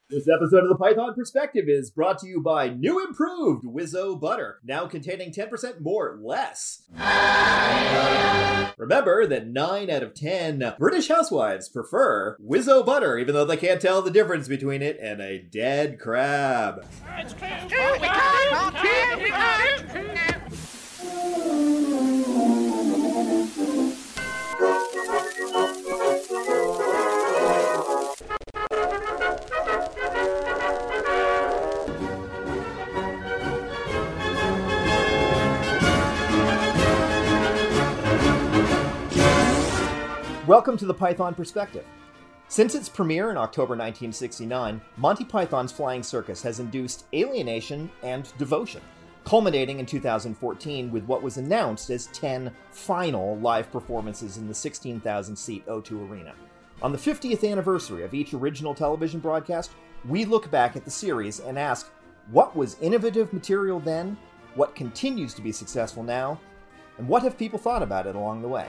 This episode of the Python Perspective is brought to you by new improved Wizzo butter, now containing 10% more less. Remember that 9 out of 10 British housewives prefer Wizzo butter, even though they can't tell the difference between it and a dead crab. Welcome to the Python Perspective. Since its premiere in October 1969, Monty Python's Flying Circus has induced alienation and devotion, culminating in 2014 with what was announced as 10 final live performances in the 16,000-seat O2 Arena. On the 50th anniversary of each original television broadcast, we look back at the series and ask, what was innovative material then, what continues to be successful now, and what have people thought about it along the way?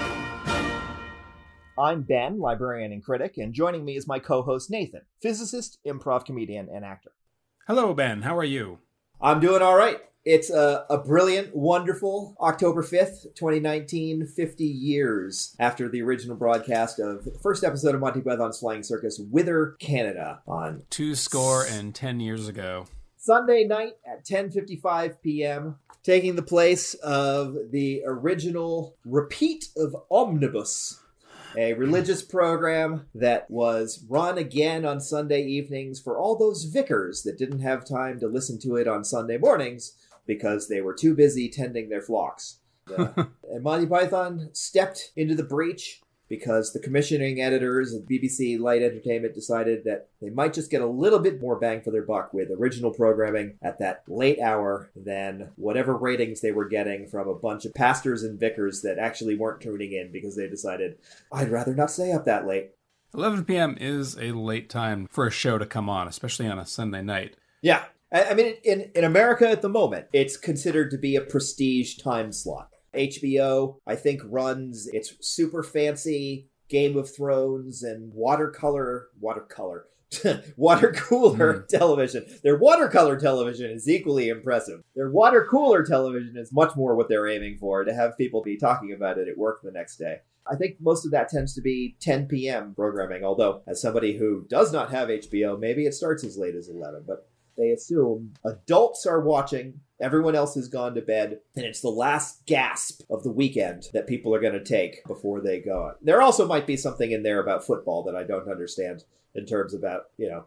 I'm Ben, librarian and critic, and joining me is my co-host Nathan, physicist, improv comedian, and actor. Hello, Ben. How are you? I'm doing all right. It's a brilliant, wonderful October 5th, 2019, 50 years after the original broadcast of the first episode of Monty Python's Flying Circus, Whither, Canada, on 10 years ago. Sunday night at 10:55 p.m., taking the place of the original repeat of Omnibus, a religious program that was run again on Sunday evenings for all those vicars that didn't have time to listen to it on Sunday mornings because they were too busy tending their flocks. And Monty Python stepped into the breach because the commissioning editors of BBC Light Entertainment decided that they might just get a little bit more bang for their buck with original programming at that late hour than whatever ratings they were getting from a bunch of pastors and vicars that actually weren't tuning in because they decided, I'd rather not stay up that late. 11 p.m. is a late time for a show to come on, especially on a Sunday night. Yeah. I mean, in America at the moment, it's considered to be a prestige time slot. HBO, I think, runs its super fancy Game of Thrones and water cooler television. Their watercolor television is equally impressive. Their water cooler television is much more what they're aiming for, to have people be talking about it at work the next day. I think most of that tends to be 10 p.m. programming, although as somebody who does not have HBO, maybe it starts as late as 11, but they assume adults are watching, everyone else has gone to bed, and it's the last gasp of the weekend that people are going to take before they go. There also might be something in there about football that I don't understand in terms about,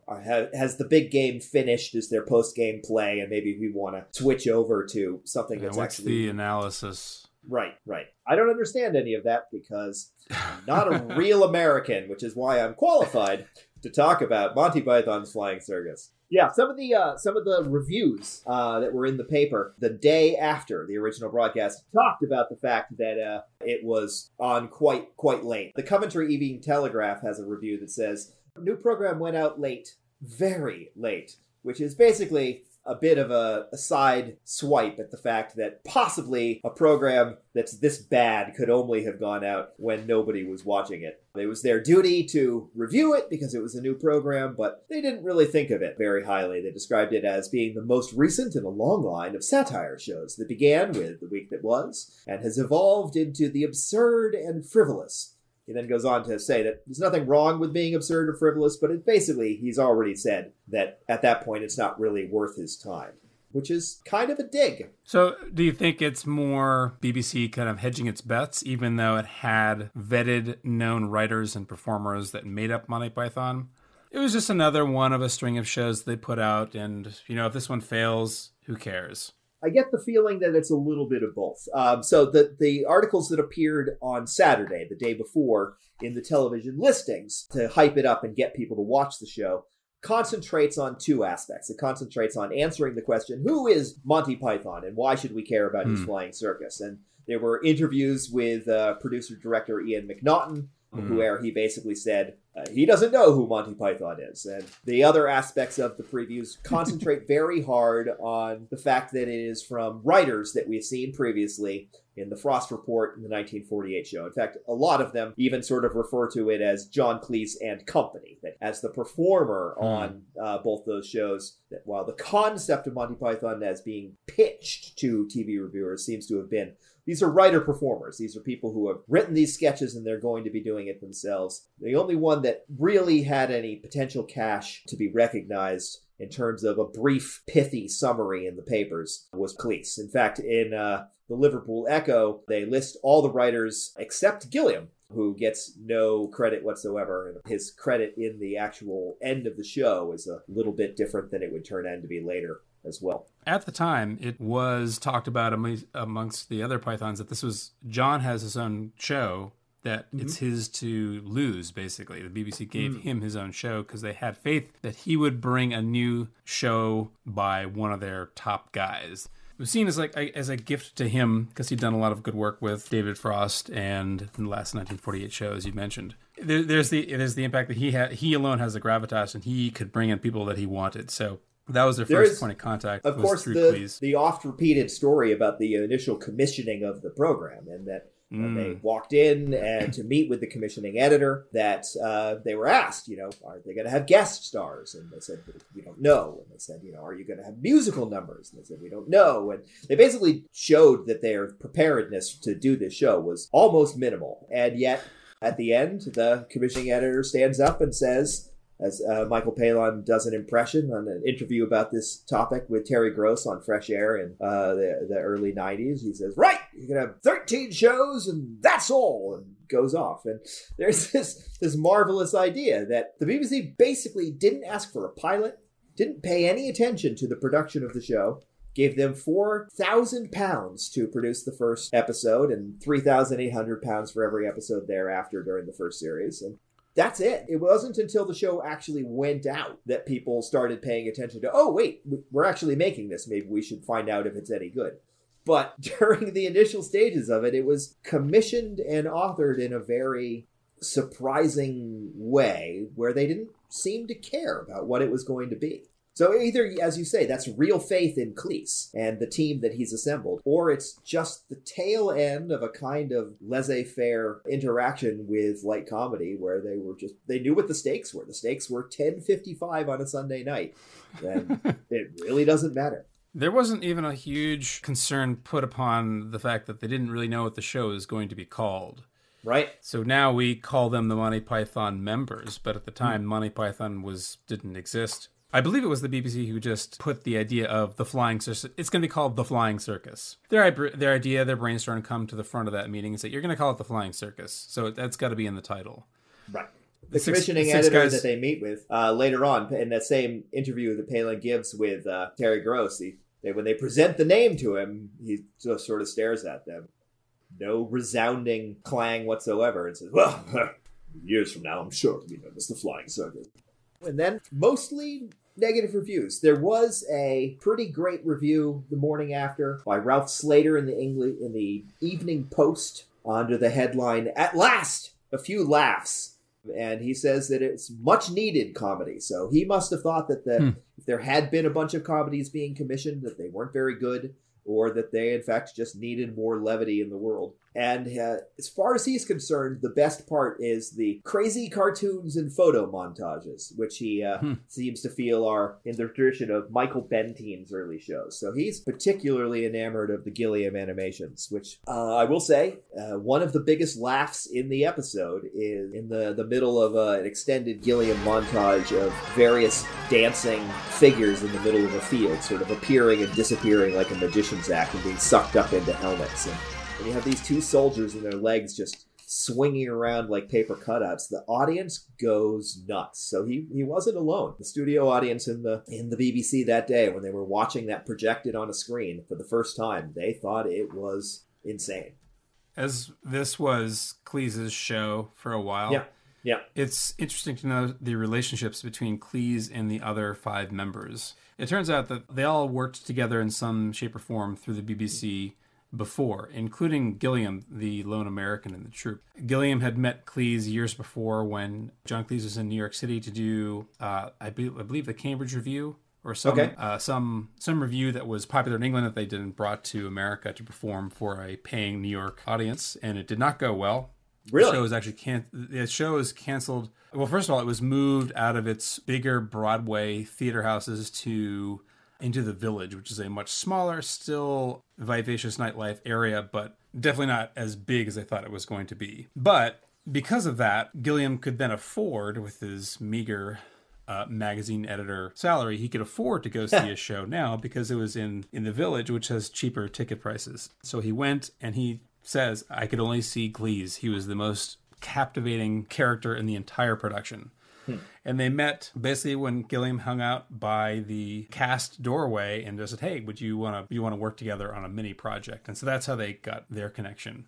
has the big game finished? Is there post-game play? And maybe we want to switch over to something that's what's actually... the analysis? Right. I don't understand any of that because I'm not a real American, which is why I'm qualified to talk about Monty Python's Flying Circus. Yeah, some of the reviews that were in the paper the day after the original broadcast talked about the fact that it was on quite late. The Coventry Evening Telegraph has a review that says, new program went out late, very late, which is basically a bit of a side swipe at the fact that possibly a program that's this bad could only have gone out when nobody was watching it. It was their duty to review it because it was a new program, but they didn't really think of it very highly. They described it as being the most recent in a long line of satire shows that began with The Week That Was and has evolved into the absurd and frivolous. He then goes on to say that there's nothing wrong with being absurd or frivolous, but he's already said that at that point it's not really worth his time, which is kind of a dig. So do you think it's more BBC kind of hedging its bets, even though it had vetted known writers and performers that made up Monty Python? It was just another one of a string of shows they put out, and, if this one fails, who cares? I get the feeling that it's a little bit of both. So the articles that appeared on Saturday, the day before, in the television listings to hype it up and get people to watch the show, concentrates on two aspects. It concentrates on answering the question, who is Monty Python and why should we care about his flying circus? And there were interviews with producer-director Ian McNaughton, where he basically said he doesn't know who Monty Python is. And the other aspects of the previews concentrate very hard on the fact that it is from writers that we've seen previously in the Frost Report in the 1948 show. In fact, a lot of them even sort of refer to it as John Cleese and Company, that as the performer on both those shows, that while the concept of Monty Python as being pitched to TV reviewers seems to have been, these are writer-performers. These are people who have written these sketches and they're going to be doing it themselves. The only one that really had any potential cash to be recognized in terms of a brief, pithy summary in the papers was Cleese. In fact, in the Liverpool Echo, they list all the writers except Gilliam, who gets no credit whatsoever. His credit in the actual end of the show is a little bit different than it would turn out to be later as well. At the time, it was talked about amongst the other Pythons that John has his own show, that it's his to lose, basically. The BBC gave him his own show because they had faith that he would bring a new show by one of their top guys. It was seen as as a gift to him because he'd done a lot of good work with David Frost and in the last 1948 show, as you mentioned. There's the impact that he alone has the gravitas, and he could bring in people that he wanted. So that was their first point of contact. Of course, the oft-repeated story about the initial commissioning of the program, and that they walked in and to meet with the commissioning editor, that they were asked, are they going to have guest stars? And they said, we don't know. And they said, are you going to have musical numbers? And they said, we don't know. And they basically showed that their preparedness to do this show was almost minimal. And yet, at the end, the commissioning editor stands up and says, as Michael Palin does an impression on an interview about this topic with Terry Gross on Fresh Air in the early 90s. He says, right, you're going to have 13 shows and that's all, and goes off. And there's this marvelous idea that the BBC basically didn't ask for a pilot, didn't pay any attention to the production of the show, gave them £4,000 to produce the first episode and £3,800 for every episode thereafter during the first series. And that's it. It wasn't until the show actually went out that people started paying attention to, oh, wait, we're actually making this. Maybe we should find out if it's any good. But during the initial stages of it, it was commissioned and authored in a very surprising way where they didn't seem to care about what it was going to be. So either, as you say, that's real faith in Cleese and the team that he's assembled, or it's just the tail end of a kind of laissez-faire interaction with light comedy where they knew what the stakes were. The stakes were 10:55 on a Sunday night. And it really doesn't matter. There wasn't even a huge concern put upon the fact that they didn't really know what the show is going to be called. Right. So now we call them the Monty Python members, but at the time, Monty Python didn't exist. I believe it was the BBC who just put the idea of the Flying Circus. It's going to be called the Flying Circus. Their idea, their brainstorm come to the front of that meeting and say, you're going to call it the Flying Circus. So that's got to be in the title. Right. The commissioning editor that they meet with later on, in that same interview that Palin gives with Terry Gross, when they present the name to him, he just sort of stares at them. No resounding clang whatsoever, and says, well, years from now, I'm sure it'll be known as the Flying Circus. And then mostly negative reviews. There was a pretty great review the morning after by Ralph Slater in the Evening Post under the headline, "At last, a few laughs." And he says that it's much needed comedy. So he must have thought that if there had been a bunch of comedies being commissioned, that they weren't very good, or that they, in fact, just needed more levity in the world. And as far as he's concerned, the best part is the crazy cartoons and photo montages, which he seems to feel are in the tradition of Michael Bentine's early shows. So he's particularly enamored of the Gilliam animations, which I will say, one of the biggest laughs in the episode is in the middle of an extended Gilliam montage of various dancing figures in the middle of a field, sort of appearing and disappearing like a magician's act and being sucked up into helmets. And you have these two soldiers and their legs just swinging around like paper cutouts. The audience goes nuts. So he wasn't alone. The studio audience in the BBC that day, when they were watching that projected on a screen for the first time, they thought it was insane. As this was Cleese's show for a while, yeah, it's interesting to know the relationships between Cleese and the other 5 members. It turns out that they all worked together in some shape or form through the BBC before, including Gilliam, the lone American in the troupe. Gilliam had met Cleese years before when John Cleese was in New York City to do, I believe, the Cambridge Review or some review that was popular in England that they did and brought to America to perform for a paying New York audience, and it did not go well. Really? The show was actually the show was canceled. Well, first of all, it was moved out of its bigger Broadway theater houses into the Village, which is a much smaller, still vivacious nightlife area, but definitely not as big as I thought it was going to be. But because of that, Gilliam could then afford, with his meager magazine editor salary, he could afford to go see a show now because it was in the Village, which has cheaper ticket prices. So he went, and he says, I could only see Cleese. He was the most captivating character in the entire production. And they met basically when Gilliam hung out by the cast doorway and just said, hey, would you want to work together on a mini project? And so that's how they got their connection.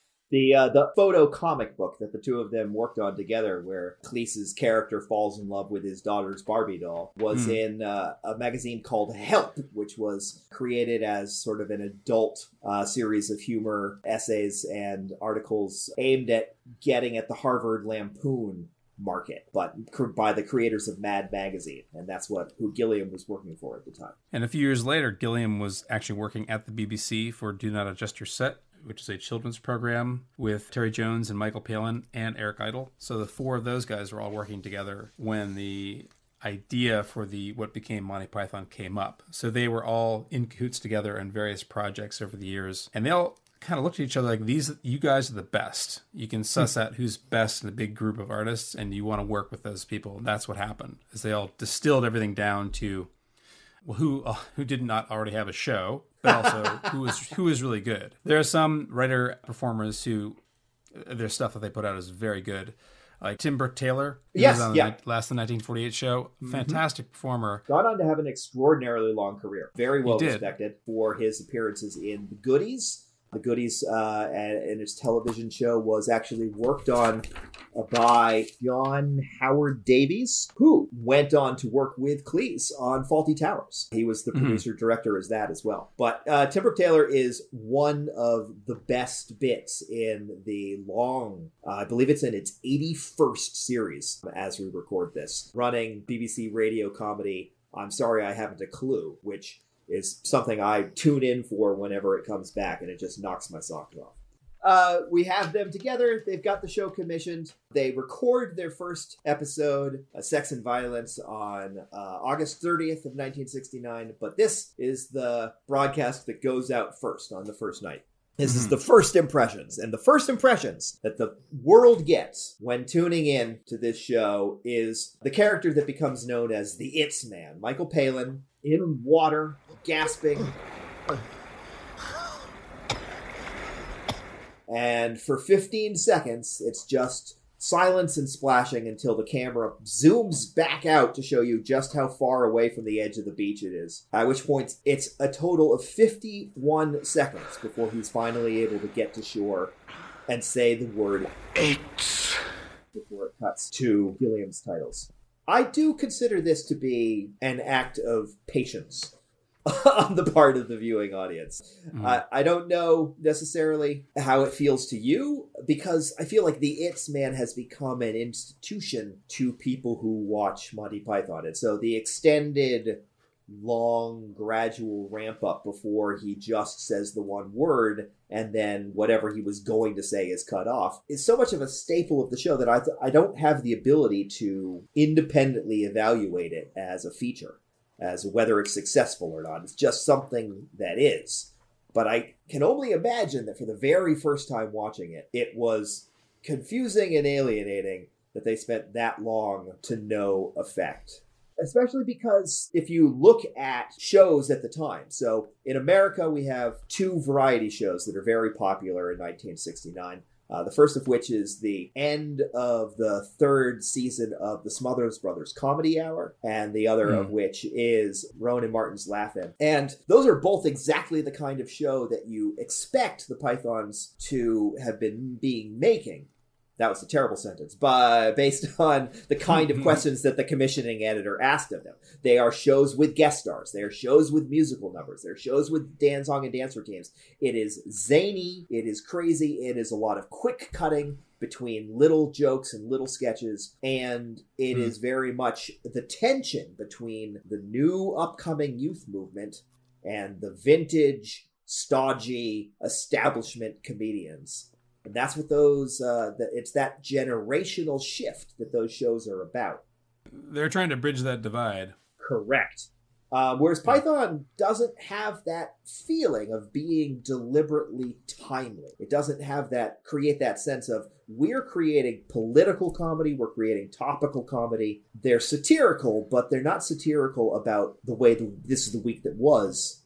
The photo comic book that the two of them worked on together, where Cleese's character falls in love with his daughter's Barbie doll, was in a magazine called Help, which was created as sort of an adult series of humor essays and articles aimed at getting at the Harvard Lampoon market, but by the creators of Mad Magazine, and that's who Gilliam was working for at the time. And a few years later, Gilliam was actually working at the BBC for Do Not Adjust Your Set, which is a children's program with Terry Jones and Michael Palin and Eric Idle. So the four of those guys were all working together when the idea for what became Monty Python came up. So they were all in cahoots together in various projects over the years, and they all kind of looked at each other like, you guys are the best. You can suss out who's best in a big group of artists, and you want to work with those people. And that's what happened, is they all distilled everything down to, well, who did not already have a show, but also who is really good. There are some writer performers who their stuff that they put out is very good. Like Tim Burke-Taylor, who was on the 1948 show. Fantastic performer. Gone on to have an extraordinarily long career. Very well respected for his appearances in The Goodies. The Goodies and his television show was actually worked on by John Howard Davies, who went on to work with Cleese on Fawlty Towers. He was the producer-director as that as well. But Tim Burke-Taylor is one of the best bits in the long, I believe it's in its 81st series as we record this, running BBC radio comedy I'm Sorry I Haven't a Clue, which is something I tune in for whenever it comes back, and it just knocks my socks off. We have them together. They've got the show commissioned. They record their first episode, Sex and Violence, on August 30th of 1969. But this is the broadcast that goes out first on the first night. This is the first impressions. And the first impressions that the world gets when tuning in to this show is the character that becomes known as the It's Man, Michael Palin, in water, gasping. And for 15 seconds, it's just silence and splashing until the camera zooms back out to show you just how far away from the edge of the beach it is. At which point, it's a total of 51 seconds before he's finally able to get to shore and say the word AIDS before it cuts to Gilliam's titles. I do consider this to be an act of patience on the part of the viewing audience. I don't know necessarily how it feels to you, because I feel like the It's Man has become an institution to people who watch Monty Python. And so the extended, long, gradual ramp up before he just says the one word and then whatever he was going to say is cut off is so much of a staple of the show that I don't have the ability to independently evaluate it as a feature, as whether it's successful or not. It's just something that is. But I can only imagine that for the very first time watching it, it was confusing and alienating that they spent that long to no effect. Especially because if you look at shows at the time, so in America we have two variety shows that are very popular in 1969. The first of which is the end of the third season of the Smothers Brothers Comedy Hour, and the other of which is Rowan and Martin's Laugh-In. And those are both exactly the kind of show that you expect the Pythons to have been making. That was a terrible sentence, but based on the kind of questions that the commissioning editor asked of them. They are shows with guest stars. They are shows with musical numbers. They're shows with song and dance routines. It is zany. It is crazy. It is a lot of quick cutting. between little jokes and little sketches, and it is very much the tension between the new upcoming youth movement and the vintage, stodgy establishment comedians. And that's what it's that generational shift that those shows are about. They're trying to bridge that divide. Correct. Whereas Python doesn't have that feeling of being deliberately timely. It doesn't create that sense of, we're creating political comedy, we're creating topical comedy. They're satirical, but they're not satirical about the way This Is the Week That Was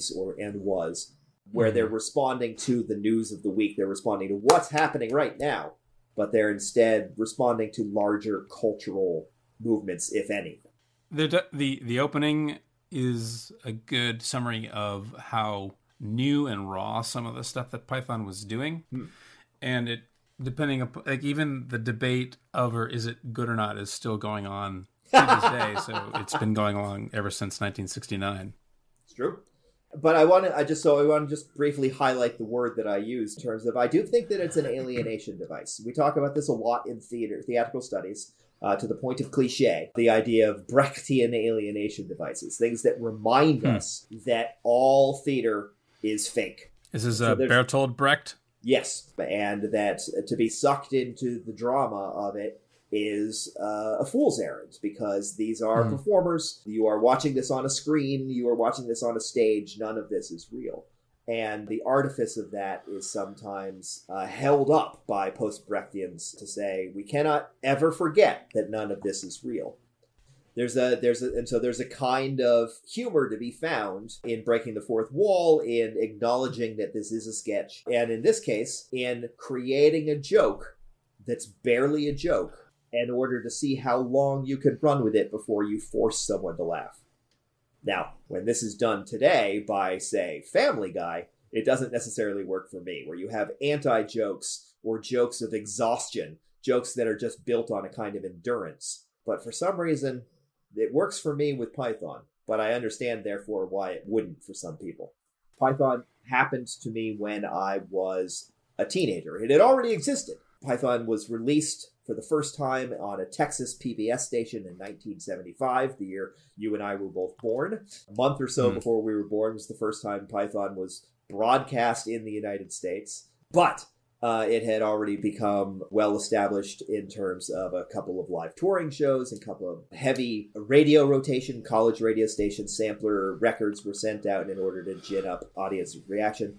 was, where they're responding to the news of the week. They're responding to what's happening right now, but they're instead responding to larger cultural movements, if anything. The opening is a good summary of how new and raw some of the stuff that Python was doing. And it, depending upon, like, even the debate over is it good or not is still going on to this day. So it's been going along ever since 1969. It's true. But I want to just briefly highlight the word that I use in terms of, I do think that it's an alienation device. We talk about this a lot in theatrical studies, to the point of cliche, the idea of Brechtian alienation devices, things that remind us that all theater is fake. This is Bertolt Brecht? Yes, and that to be sucked into the drama of it is a fool's errand, because these are performers. You are watching this on a screen. You are watching this on a stage. None of this is real. And the artifice of that is sometimes held up by post-Brechtians to say, we cannot ever forget that none of this is real. There's a kind of humor to be found in breaking the fourth wall, in acknowledging that this is a sketch, and in this case, in creating a joke that's barely a joke in order to see how long you can run with it before you force someone to laugh. Now, when this is done today by, say, Family Guy, it doesn't necessarily work for me, where you have anti-jokes or jokes of exhaustion, jokes that are just built on a kind of endurance. But for some reason, it works for me with Python, but I understand, therefore, why it wouldn't for some people. Python happened to me when I was a teenager. It had already existed. Python was released for the first time on a Texas PBS station in 1975, the year you and I were both born. A month or so before we were born was the first time Python was broadcast in the United States. But it had already become well established in terms of a couple of live touring shows, a couple of heavy radio rotation, college radio station sampler records were sent out in order to gin up audience reaction.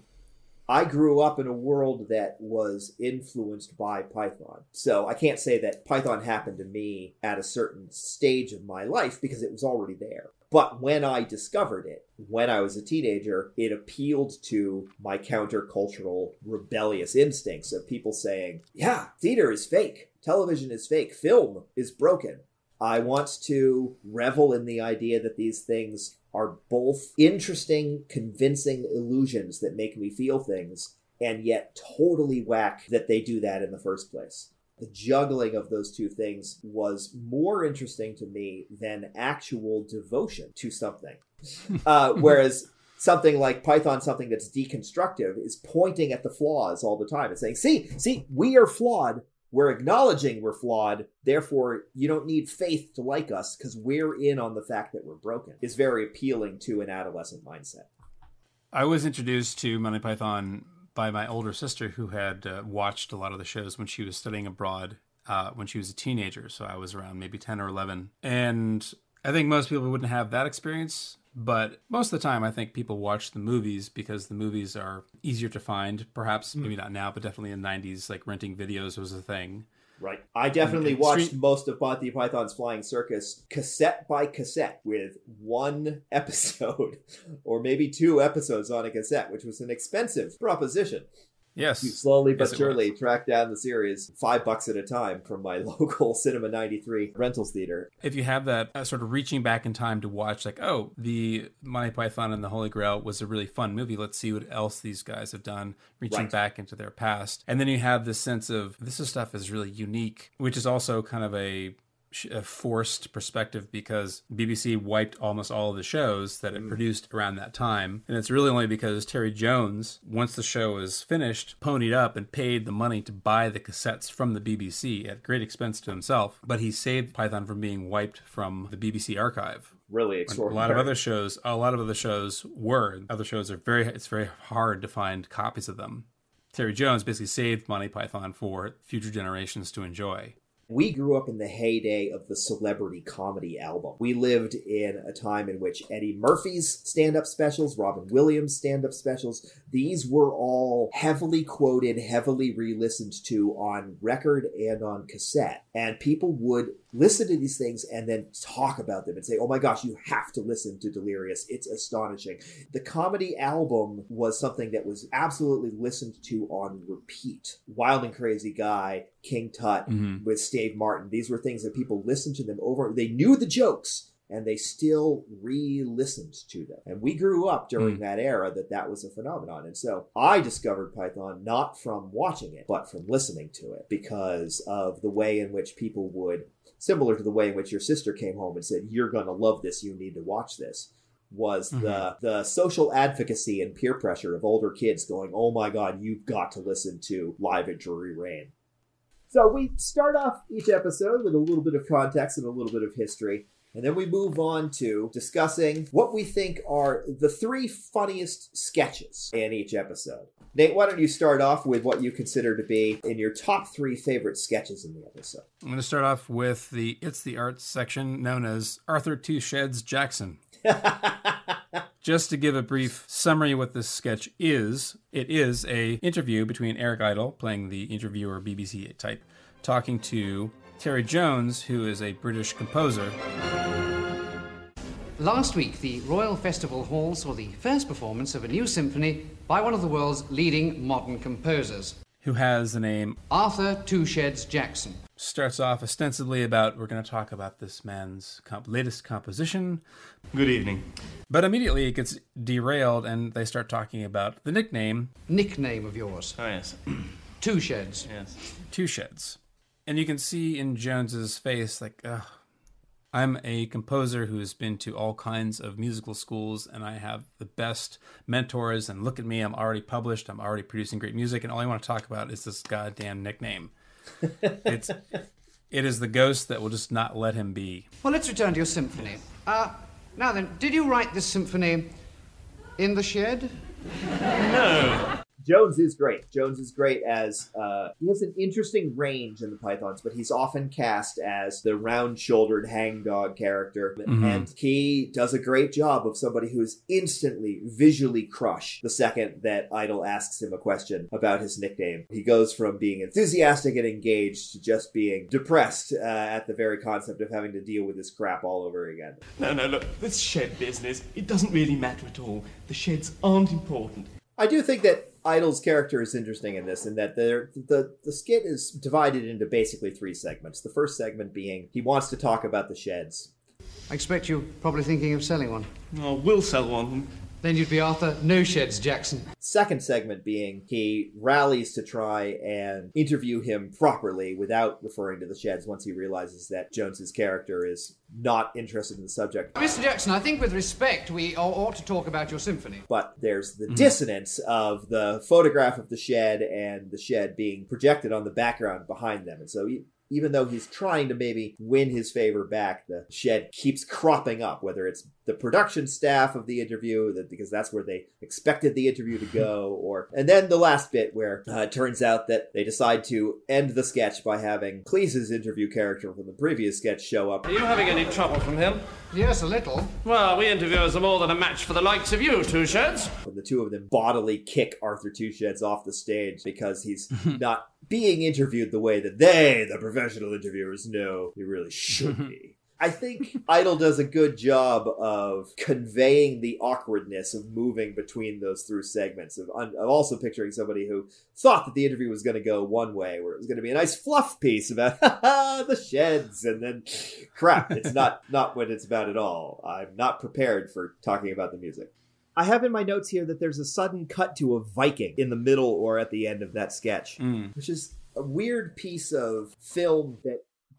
I grew up in a world that was influenced by Python. So I can't say that Python happened to me at a certain stage of my life, because it was already there. But when I discovered it, when I was a teenager, it appealed to my countercultural rebellious instincts of people saying, yeah, theater is fake, television is fake, film is broken. I want to revel in the idea that these things are both interesting, convincing illusions that make me feel things, and yet totally whack that they do that in the first place. The juggling of those two things was more interesting to me than actual devotion to something. Whereas something like Python, something that's deconstructive, is pointing at the flaws all the time and saying, see, we are flawed. We're acknowledging we're flawed, therefore you don't need faith to like us because we're in on the fact that we're broken, is very appealing to an adolescent mindset. I was introduced to Monty Python by my older sister, who had watched a lot of the shows when she was studying abroad when she was a teenager. So I was around maybe 10 or 11. And I think most people wouldn't have that experience. But most of the time, I think people watch the movies because the movies are easier to find. Perhaps, maybe not now, but definitely in the 90s, like renting videos was a thing. Right. I definitely watched most of Monty Python's Flying Circus cassette by cassette, with one episode or maybe two episodes on a cassette, which was an expensive proposition. Yes. You slowly but surely track down the series $5 at a time from my local Cinema 93 rentals theater. If you have that sort of reaching back in time to watch, like, oh, the Monty Python and the Holy Grail was a really fun movie. Let's see what else these guys have done, reaching back into their past. And then you have this sense of this stuff is really unique, which is also kind of a a forced perspective because BBC wiped almost all of the shows that it produced around that time. And it's really only because Terry Jones, once the show was finished, ponied up and paid the money to buy the cassettes from the BBC at great expense to himself. But he saved Python from being wiped from the BBC archive. Really extraordinary. A lot of other shows were. Other shows are it's very hard to find copies of them. Terry Jones basically saved Monty Python for future generations to enjoy. We grew up in the heyday of the celebrity comedy album. We lived in a time in which Eddie Murphy's stand-up specials, Robin Williams' stand-up specials, these were all heavily quoted, heavily re-listened to on record and on cassette. And people would listen to these things and then talk about them and say, oh my gosh, you have to listen to Delirious. It's astonishing. The comedy album was something that was absolutely listened to on repeat. Wild and Crazy Guy, King Tut with Steve Martin. These were things that people listened to them over. They knew the jokes and they still re-listened to them. And we grew up during that era that was a phenomenon. And so I discovered Python not from watching it, but from listening to it because of the way in which people would, similar to the way in which your sister came home and said, you're going to love this, you need to watch this, was the social advocacy and peer pressure of older kids going, oh my God, you've got to listen to Live at Drury Lane. So we start off each episode with a little bit of context and a little bit of history, and then we move on to discussing what we think are the 3 funniest sketches in each episode. Nate, why don't you start off with what you consider to be in your top 3 favorite sketches in the episode? I'm going to start off with the It's the Arts section known as Arthur Two Sheds Jackson. Just to give a brief summary of what this sketch is, it is a interview between Eric Idle, playing the interviewer BBC type, talking to Terry Jones, who is a British composer. Last week, the Royal Festival Hall saw the first performance of a new symphony by one of the world's leading modern composers, who has the name Arthur Two Sheds Jackson. Starts off ostensibly about, we're going to talk about this man's latest composition. Good evening. But immediately it gets derailed and they start talking about the nickname. Nickname of yours. Oh, yes. Two Sheds. Yes. Two Sheds. And you can see in Jones's face, like, I'm a composer who has been to all kinds of musical schools, and I have the best mentors, and look at me, I'm already published, I'm already producing great music, and all I want to talk about is this goddamn nickname. It is the ghost that will just not let him be. Well, let's return to your symphony. Now then, did you write this symphony in the shed? No. Jones is great. Jones is great as, he has an interesting range in the Pythons, but he's often cast as the round-shouldered hangdog character. And he does a great job of somebody who is instantly visually crushed the second that Idle asks him a question about his nickname. He goes from being enthusiastic and engaged to just being depressed at the very concept of having to deal with this crap all over again. No, look, this shed business, it doesn't really matter at all. The sheds aren't important. I do think that Idle's character is interesting in this, in that the skit is divided into basically 3 segments. The first segment being he wants to talk about the sheds. I expect you're probably thinking of selling one. Oh, we'll sell one. Then you'd be Arthur No Sheds Jackson. Second segment being he rallies to try and interview him properly without referring to the sheds once he realizes that Jones's character is not interested in the subject. Mr. Jackson, I think with respect we ought to talk about your symphony. But there's the dissonance of the photograph of the shed and the shed being projected on the background behind them. And so even though he's trying to maybe win his favor back, the shed keeps cropping up, whether it's the production staff of the interview, because that's where they expected the interview to go, and then the last bit where it turns out that they decide to end the sketch by having Cleese's interview character from the previous sketch show up. Are you having any trouble from him? Yes, a little. Well, we interviewers are more than a match for the likes of you, Two Sheds. When the two of them bodily kick Arthur Two Sheds off the stage because he's not being interviewed the way that they, the professional interviewers, know he really should be. I think Idle does a good job of conveying the awkwardness of moving between those through segments. Of also picturing somebody who thought that the interview was going to go one way, where it was going to be a nice fluff piece about the sheds, and then crap, it's not what it's about at all. I'm not prepared for talking about the music. I have in my notes here that there's a sudden cut to a Viking in the middle or at the end of that sketch, which is a weird piece of film that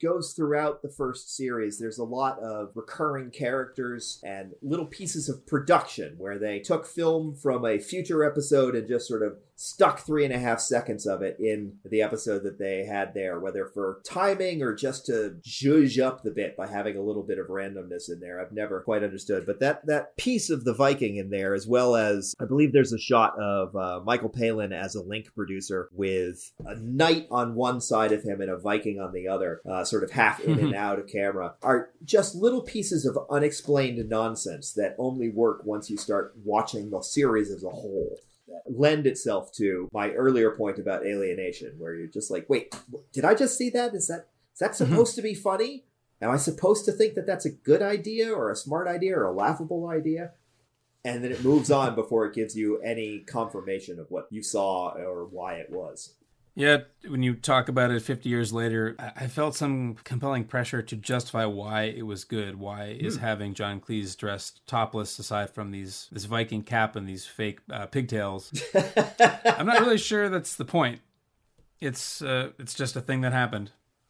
goes throughout the first series. There's a lot of recurring characters and little pieces of production where they took film from a future episode and just sort of stuck 3.5 seconds of it in the episode that they had there, whether for timing or just to zhuzh up the bit by having a little bit of randomness in there. I've never quite understood. But that piece of the Viking in there, as well as I believe there's a shot of Michael Palin as a Link producer with a knight on one side of him and a Viking on the other, sort of half in and out of camera, are just little pieces of unexplained nonsense that only work once you start watching the series as a whole. Lend itself to my earlier point about alienation, where you're just like, wait, did I just see that? Is that supposed to be funny? Am I supposed to think that that's a good idea or a smart idea or a laughable idea? And then it moves on before it gives you any confirmation of what you saw or why it was. Yeah, when you talk about it 50 years later, I felt some compelling pressure to justify why it was good. Why is having John Cleese dressed topless, aside from this Viking cap and these fake pigtails? I'm not really sure that's the point. It's just a thing that happened.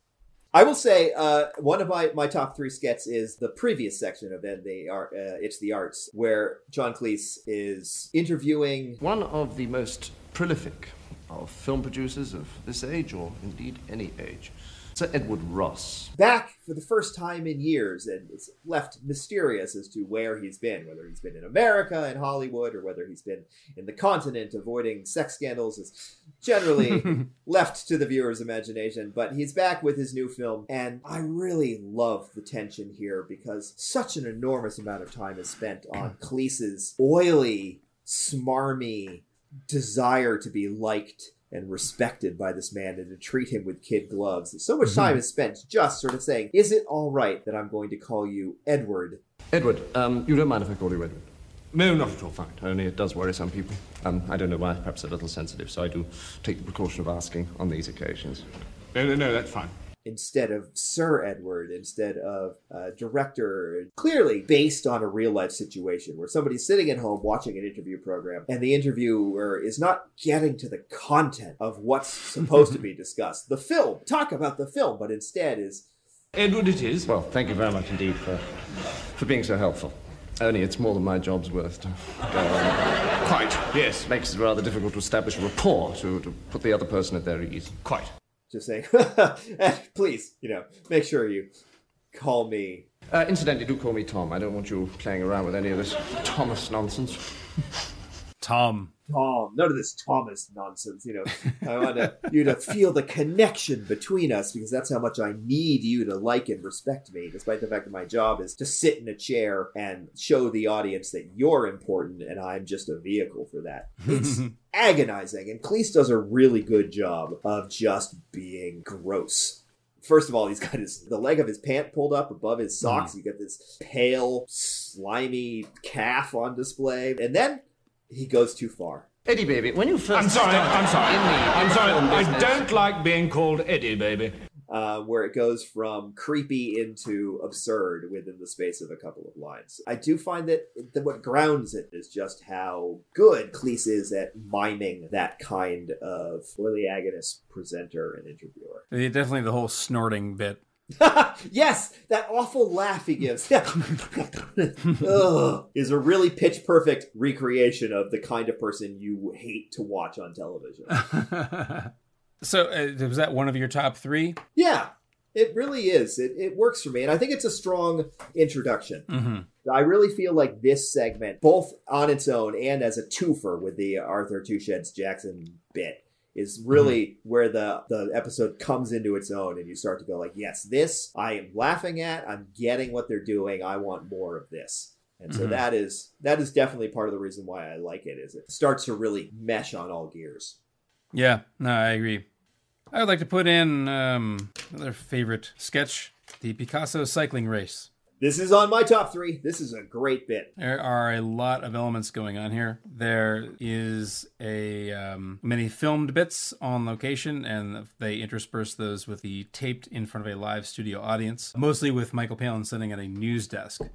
I will say one of my top 3 skets is the previous section of It's the Arts, where John Cleese is interviewing one of the most prolific of film producers of this age, or indeed any age, Sir Edward Ross. Back for the first time in years, and it's left mysterious as to where he's been, whether he's been in America, in Hollywood, or whether he's been in the continent avoiding sex scandals is generally left to the viewer's imagination. But he's back with his new film, and I really love the tension here because such an enormous amount of time is spent on Cleese's oily, smarmy desire to be liked and respected by this man and to treat him with kid gloves. So much time is spent just sort of saying, is it all right that I'm going to call you Edward? Edward, you don't mind if I call you Edward? No, not at all, fine. Only it does worry some people. I don't know why, perhaps a little sensitive, so I do take the precaution of asking on these occasions. No, that's fine. Instead of Sir Edward, instead of director, clearly based on a real-life situation where somebody's sitting at home watching an interview program and the interviewer is not getting to the content of what's supposed to be discussed. The film, talk about the film, but instead is... Edward it is. Well, thank you very much indeed for being so helpful. Only it's more than my job's worth to go on. Quite, yes. Makes it rather difficult to establish a rapport, to put the other person at their ease. Quite. Just saying, please, make sure you call me. Incidentally, do call me Tom. I don't want you playing around with any of this Thomas nonsense. Tom. None of this Thomas nonsense. I want you to feel the connection between us because that's how much I need you to like and respect me, despite the fact that my job is to sit in a chair and show the audience that you're important and I'm just a vehicle for that. It's agonizing, and Cleese does a really good job of just being gross. First of all, he's got the leg of his pant pulled up above his socks. You get this pale, slimy calf on display, and then he goes too far. Eddie, baby, when you first... I'm sorry. I don't like being called Eddie, baby. Where it goes from creepy into absurd within the space of a couple of lines. I do find that what grounds it is just how good Cleese is at miming that kind of oily agonist presenter and interviewer. Definitely the whole snorting bit. Yes, that awful laugh he gives is a really pitch perfect recreation of the kind of person you hate to watch on television. So was that one of your top 3? Yeah, it really is. It works for me, and I think it's a strong introduction. Mm-hmm. I really feel like this segment, both on its own and as a twofer with the Arthur Two Sheds Jackson bit, is really where the episode comes into its own, and you start to go like, yes, this I am laughing at, I'm getting what they're doing, I want more of this. And so that is definitely part of the reason why I like it, is it starts to really mesh on all gears. Yeah, no, I agree. I would like to put in another favorite sketch, the Picasso cycling race. This is on my top 3. This is a great bit. There are a lot of elements going on here. There is many filmed bits on location, and they intersperse those with the taped in front of a live studio audience, mostly with Michael Palin sitting at a news desk.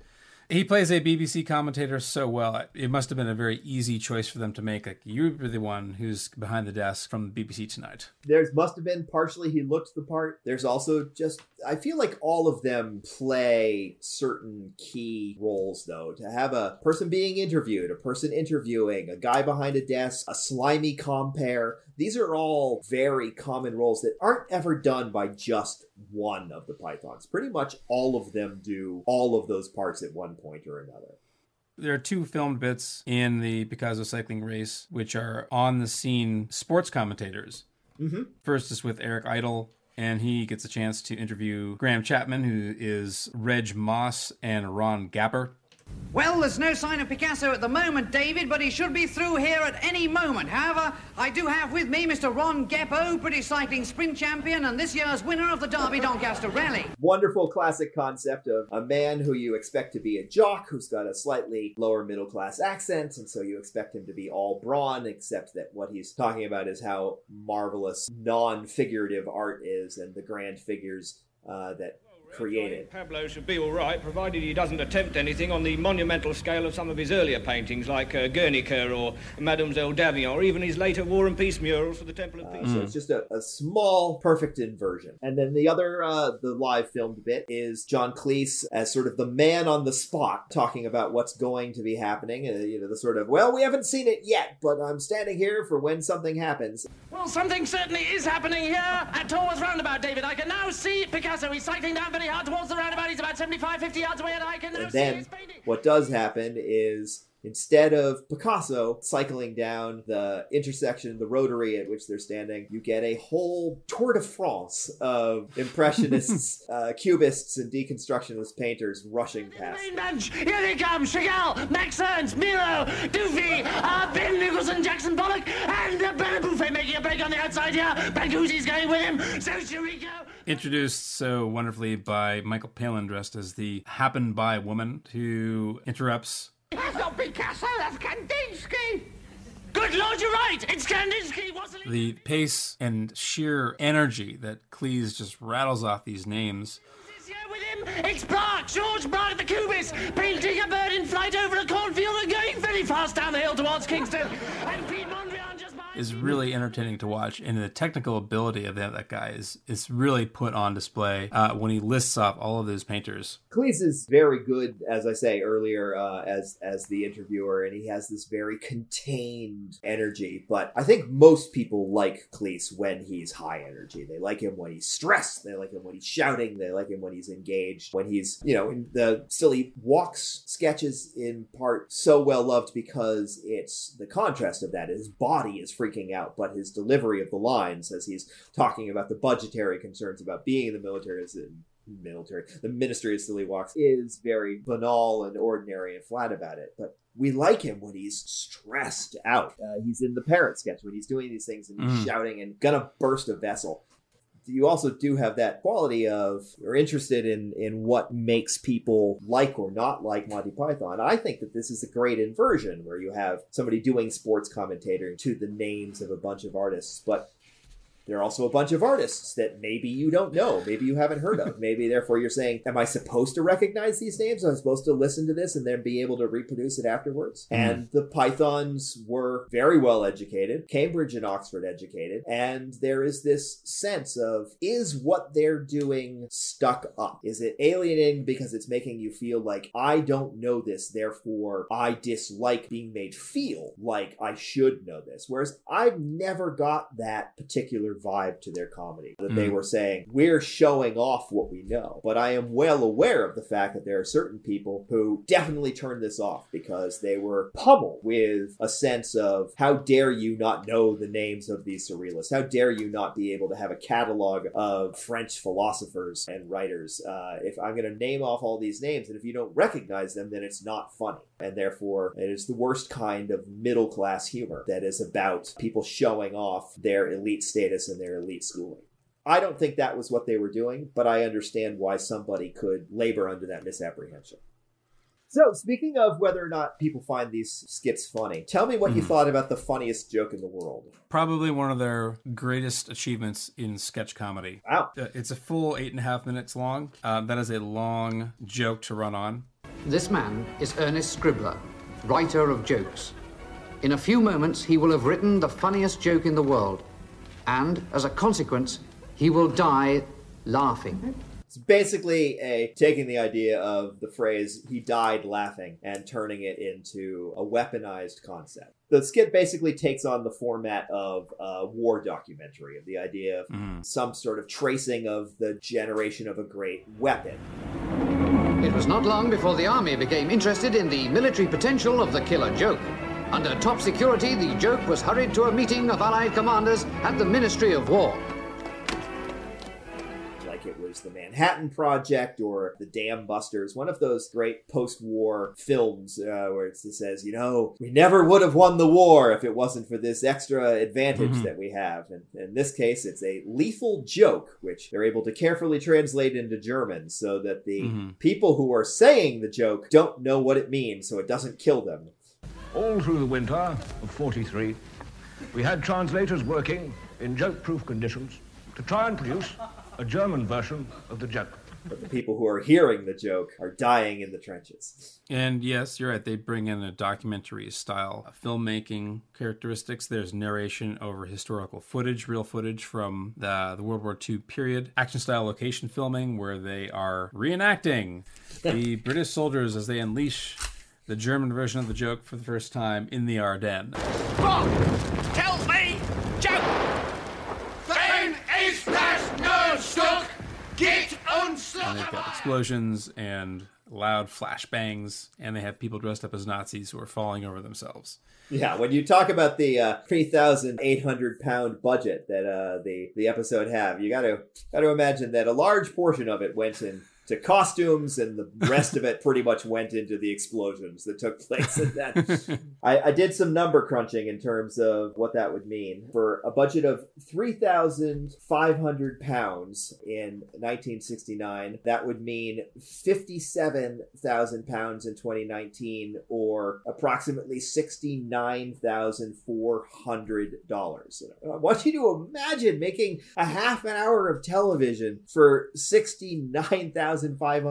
He plays a BBC commentator so well. It must have been a very easy choice for them to make. Like, you're the one who's behind the desk from BBC Tonight. There must have been partially he looked the part. There's also just, I feel like all of them play certain key roles, though. To have a person being interviewed, a person interviewing, a guy behind a desk, a slimy compere. These are all very common roles that aren't ever done by just one of the Pythons. Pretty much all of them do all of those parts at one point or another. There are two filmed bits in the Picasso cycling race, which are on-the-scene sports commentators. Mm-hmm. First is with Eric Idle, and he gets a chance to interview Graham Chapman, who is Reg Moss and Ron Gapper. Well, there's no sign of Picasso at the moment, David, but he should be through here at any moment. However, I do have with me Mr. Ron Geppo, British cycling sprint champion and this year's winner of the Derby Doncaster Rally. Wonderful classic concept of a man who you expect to be a jock who's got a slightly lower middle class accent, and so you expect him to be all brawn, except that what he's talking about is how marvelous non-figurative art is and the grand figures that created. Pablo should be all right, provided he doesn't attempt anything on the monumental scale of some of his earlier paintings, like Guernica or Mademoiselle d'Avignon, or even his later War and Peace murals for the Temple of Peace. So it's just a small, perfect inversion. And then the other, the live filmed bit is John Cleese as sort of the man on the spot, talking about what's going to be happening. The sort of, well, we haven't seen it yet, but I'm standing here for when something happens. Well, something certainly is happening here at Torworth Roundabout, David. I can now see Picasso. He's cycling down very hard towards the roundabout. He's about 75, 50 yards away, and I can now And see then his painting. what does happen is, instead of Picasso cycling down the intersection, the rotary at which they're standing, you get a whole Tour de France of Impressionists, Cubists, and Deconstructionist painters rushing past. Main bench. Here they come. Chagall, Max Ernst, Miro, Dufy, Ben Nicholson, Jackson Pollock, and Bernard Buffet making a break on the outside here. Bancusi's going with him. So Chirico. Introduced so wonderfully by Michael Palin, dressed as the happen-by woman, who interrupts. That's not Picasso, that's Kandinsky. Good Lord, you're right. It's Kandinsky, wasn't it? The pace and sheer energy that Cleese just rattles off these names. This year with him, it's Braque, George Braque, the Cubist, painting a bird in flight over a cornfield and going very fast down the hill towards Kingston. And Pete Mondrian just behind. Is really entertaining to watch, and the technical ability of that guy is really put on display when he lists off all of those painters. Cleese is very good, as I say earlier, as the interviewer, and he has this very contained energy. But I think most people like Cleese when he's high energy. They like him when he's stressed. They like him when he's shouting. They like him when he's engaged. When he's, in the Silly Walks sketches, in part so well loved because it's the contrast of that. His body is freaking out, but his delivery of the lines as he's talking about the budgetary concerns about being in the military, the Ministry of Silly Walks, is very banal and ordinary and flat about it. But we like him when he's stressed out. He's in the Parrot sketch when he's doing these things and he's shouting and gonna burst a vessel. You also do have that quality of you're interested in what makes people like or not like Monty Python. I think that this is a great inversion where you have somebody doing sports commentating to the names of a bunch of artists, but there are also a bunch of artists that maybe you don't know, maybe you haven't heard of. Maybe, therefore, you're saying, am I supposed to recognize these names? Am I supposed to listen to this and then be able to reproduce it afterwards? And the Pythons were very well educated, Cambridge and Oxford educated, and there is this sense of, is what they're doing stuck up? Is it alienating because it's making you feel like, I don't know this, therefore I dislike being made feel like I should know this? Whereas I've never got that particular vibe to their comedy, that they were saying, we're showing off what we know. But I am well aware of the fact that there are certain people who definitely turned this off because they were pummeled with a sense of, how dare you not know the names of these surrealists? How dare you not be able to have a catalog of French philosophers and writers? If I'm going to name off all these names, and if you don't recognize them, then it's not funny. And therefore, it is the worst kind of middle-class humor that is about people showing off their elite status and their elite schooling. I don't think that was what they were doing, but I understand why somebody could labor under that misapprehension. So, speaking of whether or not people find these skits funny, tell me what you thought about the funniest joke in the world. Probably one of their greatest achievements in sketch comedy. Wow. It's a full 8.5 minutes long. That is a long joke to run on. This man is Ernest Scribbler, writer of jokes. In a few moments, he will have written the funniest joke in the world, and as a consequence, he will die laughing. It's basically taking the idea of the phrase, he died laughing, and turning it into a weaponized concept. The skit basically takes on the format of a war documentary, of the idea of some sort of tracing of the generation of a great weapon. It was not long before the army became interested in the military potential of the killer joke. Under top security, the joke was hurried to a meeting of Allied commanders at the Ministry of War. Like it was the Manhattan Project or the Dam Busters, one of those great post-war films where it says, you know, we never would have won the war if it wasn't for this extra advantage that we have. And in this case, it's a lethal joke, which they're able to carefully translate into German so that the people who are saying the joke don't know what it means, so it doesn't kill them. All through the winter of 43, we had translators working in joke-proof conditions to try and produce a German version of the joke. But the people who are hearing the joke are dying in the trenches. And yes, you're right. They bring in a documentary style filmmaking characteristics. There's narration over historical footage, real footage from the World War II period. Action style location filming where they are reenacting the British soldiers as they unleash the German version of the joke for the first time in the Ardennes. Wrong! Tell me, joke! Wen ist das nur Stück? Get unstuck! And they've got explosions and loud flashbangs, and they have people dressed up as Nazis who are falling over themselves. Yeah, when you talk about the 3,800-pound budget that the episode have, you got to imagine that a large portion of it went into costumes, and the rest of it pretty much went into the explosions that took place in that. I did some number crunching in terms of what that would mean. For a budget of 3,500 pounds in 1969, that would mean 57,000 pounds in 2019, or approximately $69,400. I want you to imagine making a half an hour of television for $69,500.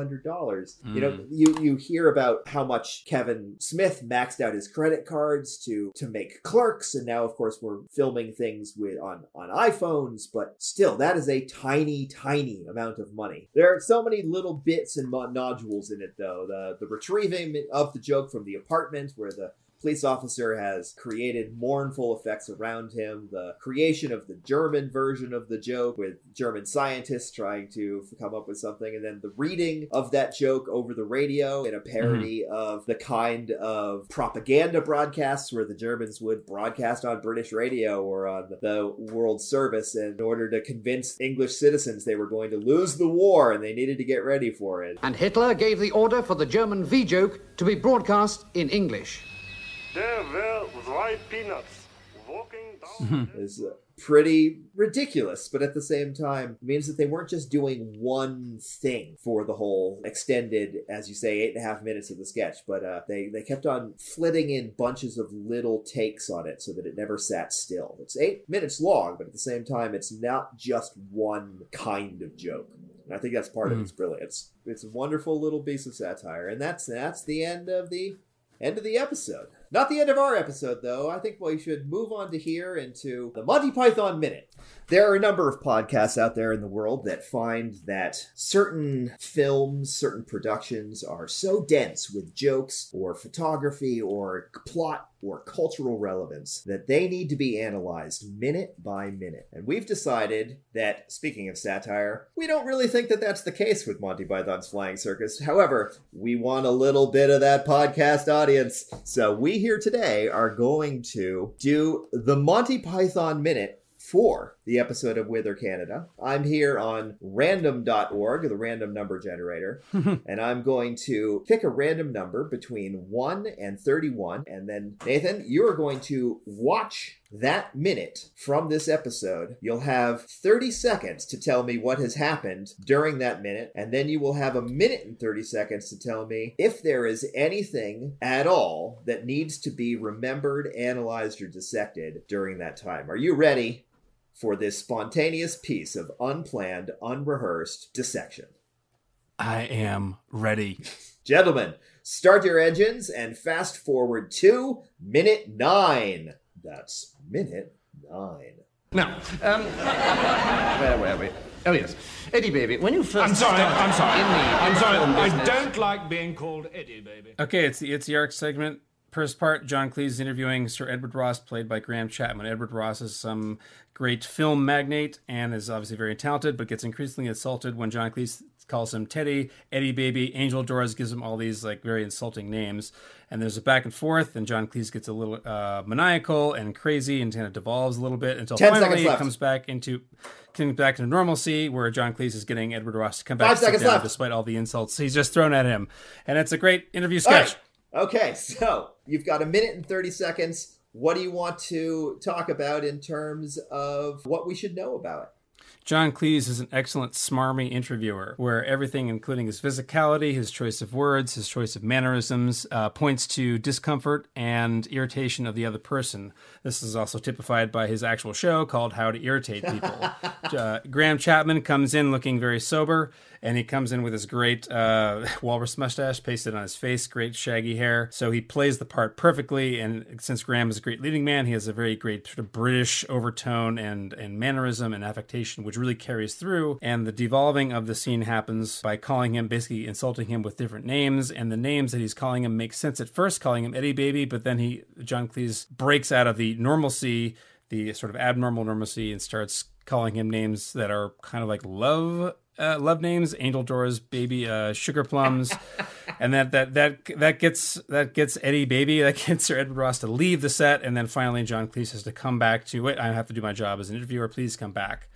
You know, you hear about how much Kevin Smith maxed out his credit cards to make Clerks, and now of course we're filming things on iPhones, but still that is a tiny amount of money. There are so many little bits and nodules in it though. The retrieving of the joke from the apartment where the police officer has created mournful effects around him, the creation of the German version of the joke with German scientists trying to come up with something, and then the reading of that joke over the radio in a parody of the kind of propaganda broadcasts where the Germans would broadcast on British radio or on the World Service in order to convince English citizens they were going to lose the war and they needed to get ready for it. And Hitler gave the order for the German V-joke to be broadcast in English. There were 3 peanuts walking down. Is pretty ridiculous, but at the same time it means that they weren't just doing one thing for the whole extended, as you say, 8.5 minutes of the sketch, but they kept on flitting in bunches of little takes on it so that it never sat still. It's 8 minutes long, but at the same time it's not just one kind of joke. And I think that's part of its brilliance. It's a wonderful little piece of satire, and that's the end of the episode. Not the end of our episode, though. I think we should move on to here into the Monty Python Minute. There are a number of podcasts out there in the world that find that certain films, certain productions are so dense with jokes or photography or plot or cultural relevance that they need to be analyzed minute by minute. And we've decided that, speaking of satire, we don't really think that that's the case with Monty Python's Flying Circus. However, we want a little bit of that podcast audience. So we here today are going to do the Monty Python Minute for the episode of Wither Canada. I'm here on random.org, the random number generator, and I'm going to pick a random number between 1 and 31, and then, Nathan, you are going to watch that minute from this episode. You'll have 30 seconds to tell me what has happened during that minute, and then you will have a minute and 30 seconds to tell me if there is anything at all that needs to be remembered, analyzed, or dissected during that time. Are you ready for this spontaneous piece of unplanned, unrehearsed dissection? I am ready. Gentlemen, start your engines and fast forward to minute 9. That's minute 9. Now, where were we? Oh, yes. Eddie Baby, when you first I'm sorry. I business- don't like being called Eddie Baby. Okay, it's the arc segment. First part, John Cleese is interviewing Sir Edward Ross, played by Graham Chapman. Edward Ross is some great film magnate and is obviously very talented, but gets increasingly insulted when John Cleese calls him Teddy, Eddie Baby. Angel Doris gives him all these like very insulting names. And there's a back and forth, and John Cleese gets a little maniacal and crazy and kind of devolves a little bit until 10 finally seconds it left. comes back into normalcy, where John Cleese is getting Edward Ross to come back 5 to sit seconds down left. despite all the insults he's just thrown at him. And it's a great interview sketch. All right. Okay, so you've got a minute and 30 seconds. What do you want to talk about in terms of what we should know about it? John Cleese is an excellent smarmy interviewer, where everything, including his physicality, his choice of words, his choice of mannerisms, points to discomfort and irritation of the other person. This is also typified by his actual show called How to Irritate People. Graham Chapman comes in looking very sober, and he comes in with his great walrus mustache pasted on his face, great shaggy hair. So he plays the part perfectly, and since Graham is a great leading man, he has a very great sort of British overtone and mannerism and affectation, which really carries through. And the devolving of the scene happens by calling him, basically insulting him with different names, and the names that he's calling him make sense at first, calling him Eddie Baby, but then John Cleese breaks out of the normalcy, the sort of abnormal normalcy, and starts calling him names that are kind of like love names, Angel Doris, Baby, Sugar Plums, and that gets Eddie Baby, that gets Sir Edward Ross to leave the set, and then finally John Cleese has to come back to, wait, I have to do my job as an interviewer, please come back.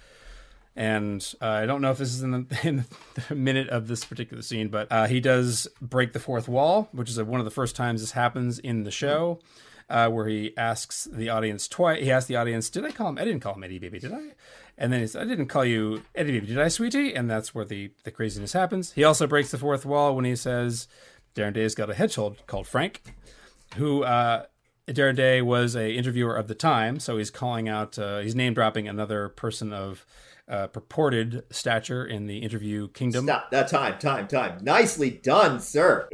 And I don't know if this is in the minute of this particular scene, but he does break the fourth wall, which is one of the first times this happens in the show, where he asks the audience twice. He asked the audience, "Did I call him? I didn't call him Eddie Baby, did I?" And then he said, "I didn't call you Eddie Baby, did I, sweetie?" And that's where the craziness happens. He also breaks the fourth wall when he says, "Darren Day's got a hedgehog called Frank," who Darren Day was a interviewer of the time, so he's calling out, he's name dropping another person of purported stature in the interview kingdom. Stop. Time. Nicely done, sir.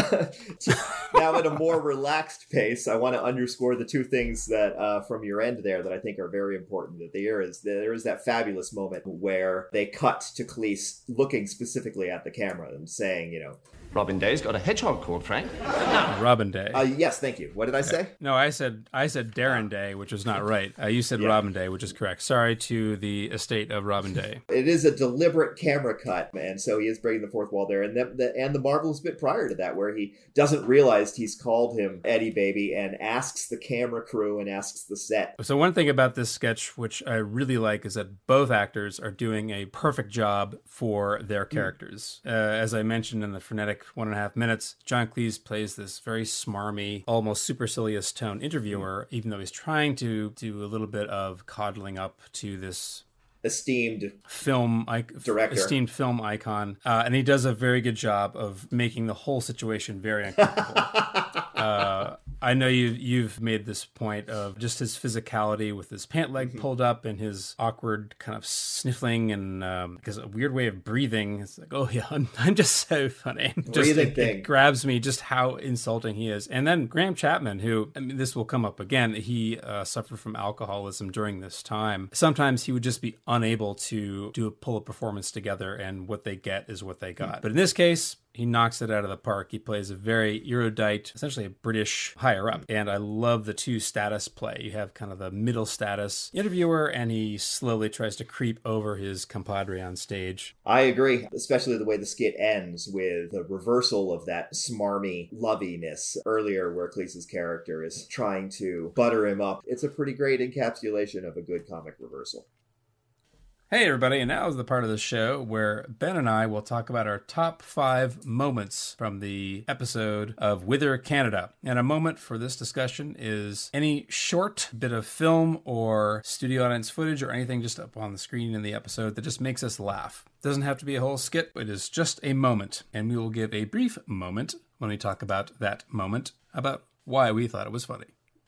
Now at a more relaxed pace, I want to underscore the two things that from your end there that I think are very important. That there is that fabulous moment where they cut to Cleese looking specifically at the camera and saying, Robin Day's got a hedgehog called Frank. Robin Day. Yes, thank you. What did I say? No, I said Darren Day, which is not right. You said Robin Day, which is correct. Sorry to the estate of Robin Day. It is a deliberate camera cut, and so he is breaking the fourth wall there. And the marvelous bit prior to that, where he doesn't realize he's called him Eddie Baby and asks the camera crew and asks the set. So one thing about this sketch, which I really like, is that both actors are doing a perfect job for their characters. As I mentioned in the frenetic 1.5 minutes, John Cleese plays this very smarmy, almost supercilious tone interviewer, even though he's trying to do a little bit of coddling up to this esteemed director, esteemed film icon, and he does a very good job of making the whole situation very uncomfortable. I know you've made this point of just his physicality with his pant leg pulled up and his awkward kind of sniffling and because a weird way of breathing. It's like, oh yeah, I'm just so funny. Breathing thing it grabs me just how insulting he is. And then Graham Chapman, who, I mean, this will come up again. He suffered from alcoholism during this time. Sometimes he would just be unable to pull a performance together, and what they get is what they got. But in this case, he knocks it out of the park. He plays a very erudite, essentially a British higher up. And I love the two status play. You have kind of the middle status interviewer, and he slowly tries to creep over his compadre on stage. I agree, especially the way the skit ends with the reversal of that smarmy loviness earlier, where Cleese's character is trying to butter him up. It's a pretty great encapsulation of a good comic reversal. Hey everybody, and now is the part of the show where Ben and I will talk about our top 5 moments from the episode of Wither Canada. And a moment for this discussion is any short bit of film or studio audience footage or anything just up on the screen in the episode that just makes us laugh. It doesn't have to be a whole skit, it is just a moment. And we will give a brief moment when we talk about that moment, about why we thought it was funny.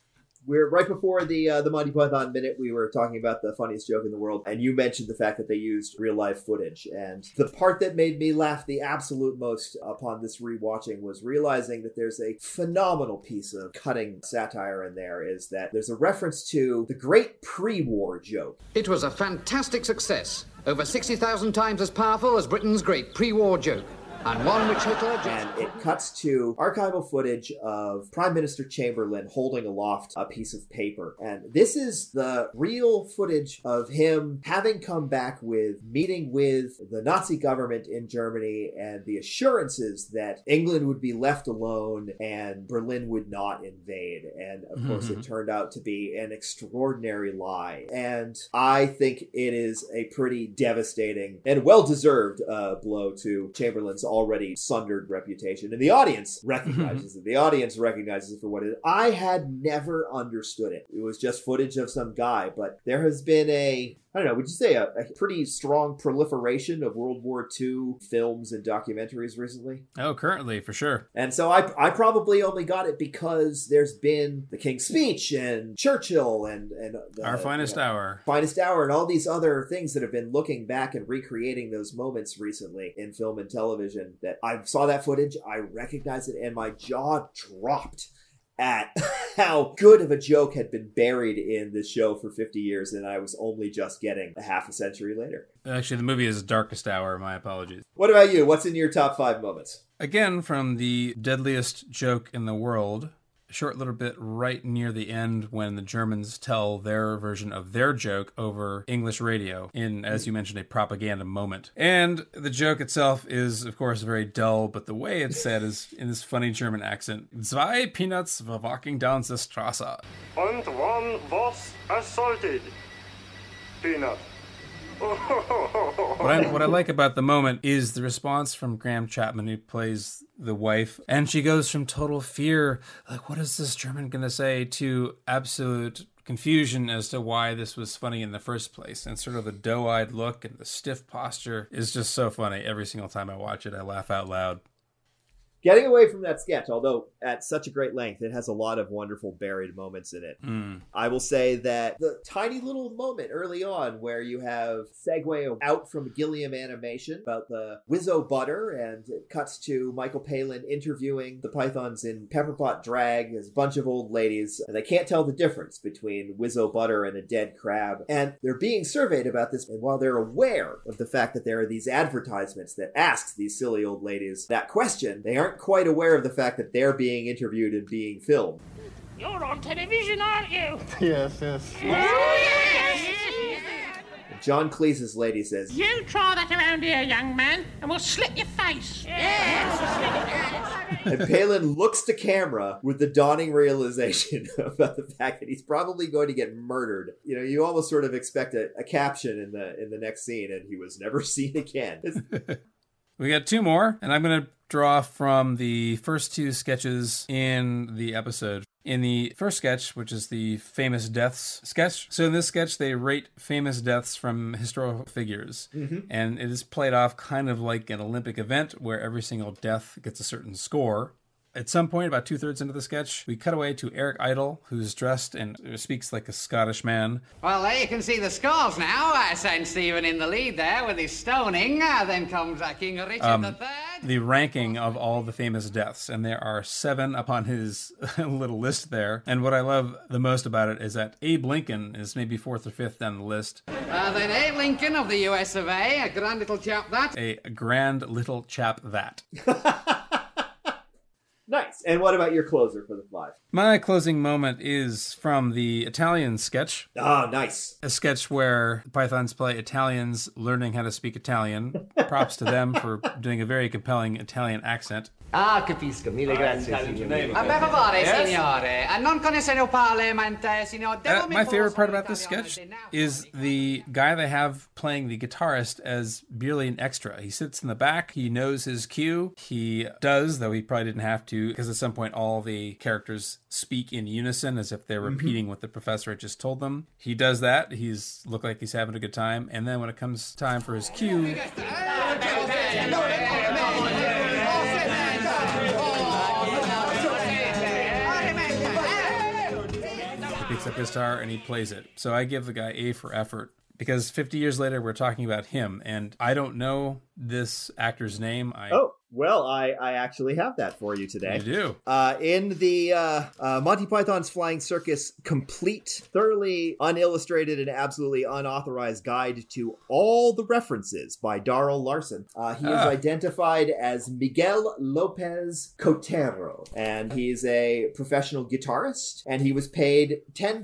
We're right before the Monty Python Minute. We were talking about the funniest joke in the world, and you mentioned the fact that they used real-life footage. And the part that made me laugh the absolute most upon this rewatching was realizing that there's a phenomenal piece of cutting satire in there, is that there's a reference to the great pre-war joke. It was a fantastic success. Over 60,000 times as powerful as Britain's great pre-war joke. And one which Hitler... And it cuts to archival footage of Prime Minister Chamberlain holding aloft a piece of paper. And this is the real footage of him having come back with meeting with the Nazi government in Germany and the assurances that England would be left alone and Berlin would not invade. And of course it turned out to be an extraordinary lie. And I think it is a pretty devastating and well-deserved blow to Chamberlain's already sundered reputation, and the audience recognizes it. The audience recognizes it for what it is. I had never understood it. It was just footage of some guy, but there has been would you say a pretty strong proliferation of World War II films and documentaries recently? Oh, currently, for sure. And so I probably only got it because there's been the King's Speech and Churchill and Our Finest Hour. Finest Hour and all these other things that have been looking back and recreating those moments recently in film and television, that I saw that footage, I recognized it, and my jaw dropped at how good of a joke had been buried in this show for 50 years, and I was only just getting a half a century later. Actually, the movie is Darkest Hour. My apologies. What about you? What's in your top 5 moments? Again, from the deadliest joke in the world, a short little bit right near the end when the Germans tell their version of their joke over English radio in, as you mentioned, a propaganda moment. And the joke itself is, of course, very dull, but the way it's said is in this funny German accent. Zwei Peanuts were walking down the Straße. And one was assaulted. Peanut. What I like about the moment is the response from Graham Chapman, who plays the wife, and she goes from total fear, like, what is this German gonna say, to absolute confusion as to why this was funny in the first place. And sort of the doe-eyed look and the stiff posture is just so funny. Every single time I watch it, I laugh out loud. Getting away from that sketch, although at such a great length, it has a lot of wonderful buried moments in it. I will say that the tiny little moment early on where you have segue out from Gilliam animation about the Wizzo butter, and it cuts to Michael Palin interviewing the Pythons in Pepperpot Drag as a bunch of old ladies, and they can't tell the difference between Wizzo butter and a dead crab. And they're being surveyed about this, and while they're aware of the fact that there are these advertisements that ask these silly old ladies that question, they aren't quite aware of the fact that they're being interviewed and being filmed. You're on television, aren't you? Yes. And John Cleese's lady says, You try that around here, young man, and we'll slit your face. and Palin looks to camera with the dawning realization about the fact that he's probably going to get murdered. You know, you almost sort of expect a caption in the next scene, and he was never seen again. We got 2 more, and I'm going to draw from the first 2 sketches in the episode. In the first sketch, which is the famous deaths sketch. So in this sketch, they rate famous deaths from historical figures. And it is played off kind of like an Olympic event where every single death gets a certain score. At some point, about 2/3 into the sketch, we cut away to Eric Idle, who's dressed and speaks like a Scottish man. Well, there you can see the scores now. St. Stephen in the lead there with his stoning. Then comes King Richard III. The ranking of all the famous deaths, and there are 7 upon his little list there. And what I love the most about it is that Abe Lincoln is maybe 4th or 5th down the list. Then Abe Lincoln of the US of A, a grand little chap that. A grand little chap that. Nice. And what about your closer for the 5? My closing moment is from the Italian sketch. Ah, nice. A sketch where Pythons play Italians learning how to speak Italian. Props to them for doing a very compelling Italian accent. Ah, capisco. Mille grazie, signore. A me favore, signore. Non conosco parliamente, signore. My favorite part about this sketch is the guy they have playing the guitarist as merely an extra. He sits in the back. He knows his cue. He does, though he probably didn't have to, because at some point all the characters speak in unison as if they're repeating what the professor had just told them. He does that. He's look like he's having a good time. And then when it comes time for his cue... picks up his guitar and he plays it. So I give the guy A for effort. Because 50 years later, we're talking about him, and I don't know this actor's name. Well, I actually have that for you today. You do? In the Monty Python's Flying Circus complete, thoroughly unillustrated and absolutely unauthorized guide to all the references by Darrell Larson, he is identified as Miguel Lopez Cotero, and he's a professional guitarist, and he was paid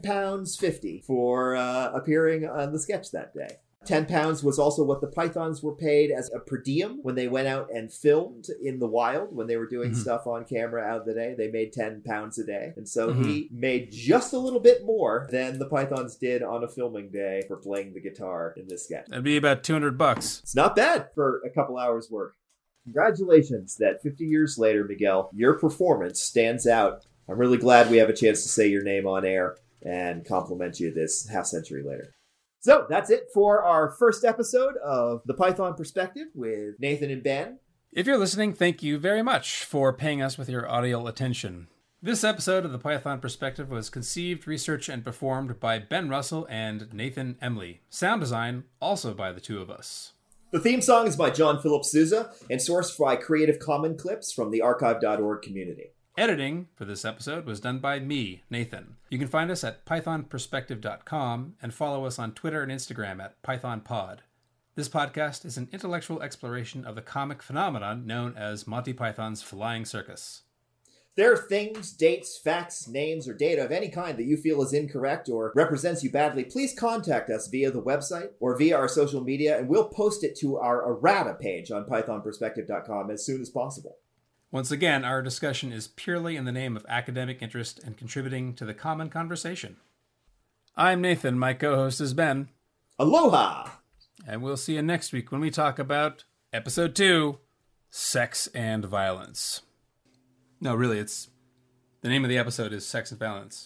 £10.50 for appearing on the sketch that day. £10 was also what the Pythons were paid as a per diem when they went out and filmed in the wild, when they were doing stuff on camera out of the day. They made £10 a day. And so he made just a little bit more than the Pythons did on a filming day for playing the guitar in this sketch. That'd be about $200. It's not bad for a couple hours work. Congratulations that 50 years later, Miguel, your performance stands out. I'm really glad we have a chance to say your name on air and compliment you this half century later. So that's it for our first episode of The Python Perspective with Nathan and Ben. If you're listening, thank you very much for paying us with your audio attention. This episode of The Python Perspective was conceived, researched, and performed by Ben Russell and Nathan Emley. Sound design also by the two of us. The theme song is by John Philip Sousa and sourced by Creative Commons clips from the archive.org community. Editing for this episode was done by me, Nathan. You can find us at pythonperspective.com and follow us on Twitter and Instagram at pythonpod. This podcast is an intellectual exploration of the comic phenomenon known as Monty Python's Flying Circus. If there are things, dates, facts, names, or data of any kind that you feel is incorrect or represents you badly, please contact us via the website or via our social media, and we'll post it to our errata page on pythonperspective.com as soon as possible. Once again, our discussion is purely in the name of academic interest and contributing to the common conversation. I'm Nathan, my co-host is Ben. Aloha! And we'll see you next week when we talk about Episode 2, Sex and Violence. No, really, the name of the episode is Sex and Violence.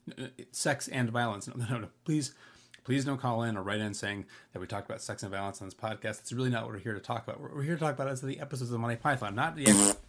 Sex and Violence. No, please don't call in or write in saying that we talked about sex and violence on this podcast. It's really not what we're here to talk about. What we're here to talk about is the episodes of Monty Python, not the